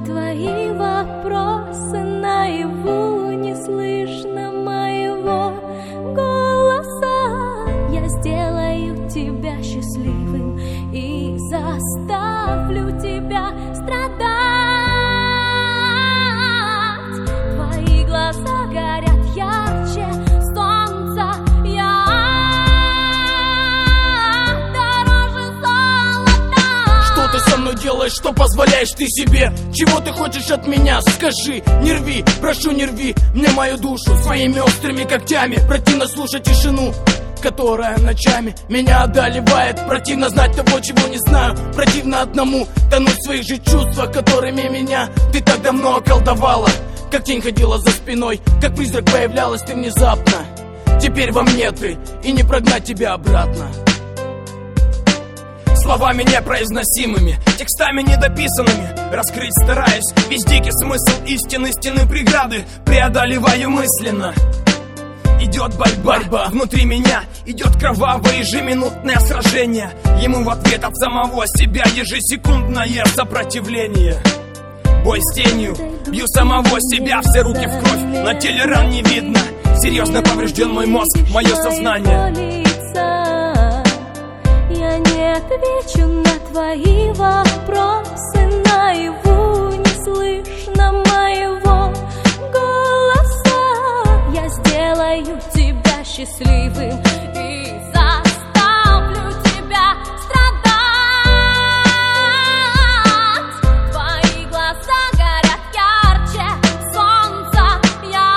твои вопросы наяву, не слышно моего голоса. Я сделаю тебя счастливым и заставлю тебя страдать. Твои глаза горят ярче солнца, я дороже золота. Что ты со мной делаешь, что позволяешь ты себе? Чего ты хочешь от меня? Скажи, не рви, прошу, не рви мне мою душу своими острыми когтями. Противно слушать тишину, которая ночами меня одолевает. Противно знать того, чего не знаю. Противно одному тонуть в своих же чувствах, которыми меня ты так давно околдовала. Как тень ходила за спиной, как призрак появлялась ты внезапно. Теперь во мне ты, и не прогнать тебя обратно. Словами непроизносимыми, текстами недописанными раскрыть стараюсь весь дикий смысл истины, стены преграды преодолеваю мысленно. Идет борьба внутри меня, идет кровавое ежеминутное сражение. Ему в ответ от самого себя ежесекундное сопротивление. Бой с тенью, бью самого себя, все руки в кровь, на теле ран не видно. Серьезно поврежден мой мозг, мое сознание. Я не отвечу на твои вопросы наяву, не слышно моего голоса. Я сделаю тебя счастливым и заставлю тебя страдать. Твои глаза горят ярче солнца, я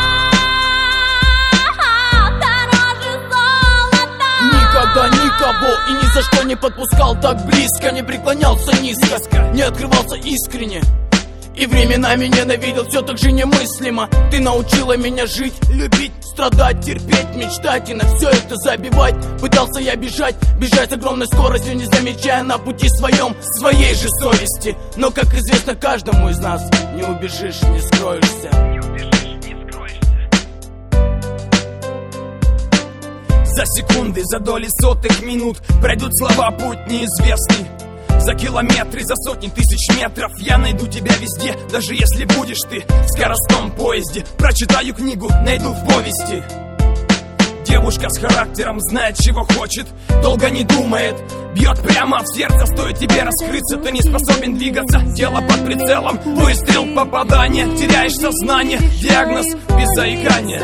дороже золота. Никогда никого и ни за что не подпускал так близко, не преклонялся низко, не открывался искренне. И временами ненавидел все так же немыслимо. Ты научила меня жить, любить, страдать, терпеть, мечтать и на все это забивать. Пытался я бежать с огромной скоростью, не замечая на пути своем своей же совести. Но, как известно каждому из нас, не убежишь, не скроешься. За секунды, за доли сотых минут пройдут слова путь неизвестный. За километры, за сотни тысяч метров я найду тебя везде, даже если будешь ты в скоростном поезде. Прочитаю книгу, найду в повести. Девушка с характером знает, чего хочет, долго не думает, бьет прямо в сердце. Стоит тебе раскрыться, ты не способен двигаться. Тело под прицелом, выстрел, попадание, теряешь сознание, диагноз без заикания.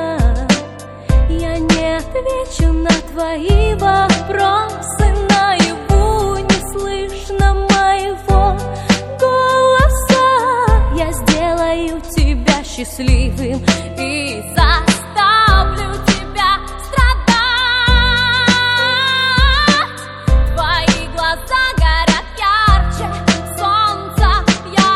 Я не отвечу на твои вопросы наяву, не слышно моего голоса. Я сделаю тебя счастливым и заставлю тебя страдать. Твои глаза горят ярче солнца, я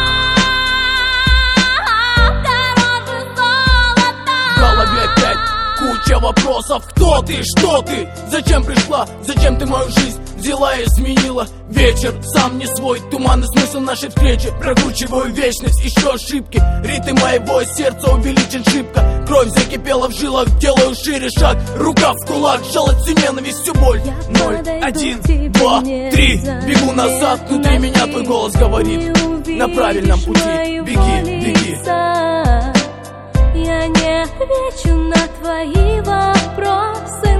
дороже золота. В голове опять куча вопросов. Кто ты, что ты, зачем пришла, зачем ты мою жизнь взяла и изменила? Вечер сам не свой, туманный смысл нашей встречи. Прокручиваю вечность, еще ошибки. Ритм моего сердца увеличен шибко. Кровь закипела в жилах, делаю шире шаг. Рука в кулак, жалость, всю ненависть, всю боль. 0, 1, 2, 3. Бегу назад, внутри меня твой голос говорит: на правильном пути, беги, беги. Я не отвечу на твои вопросы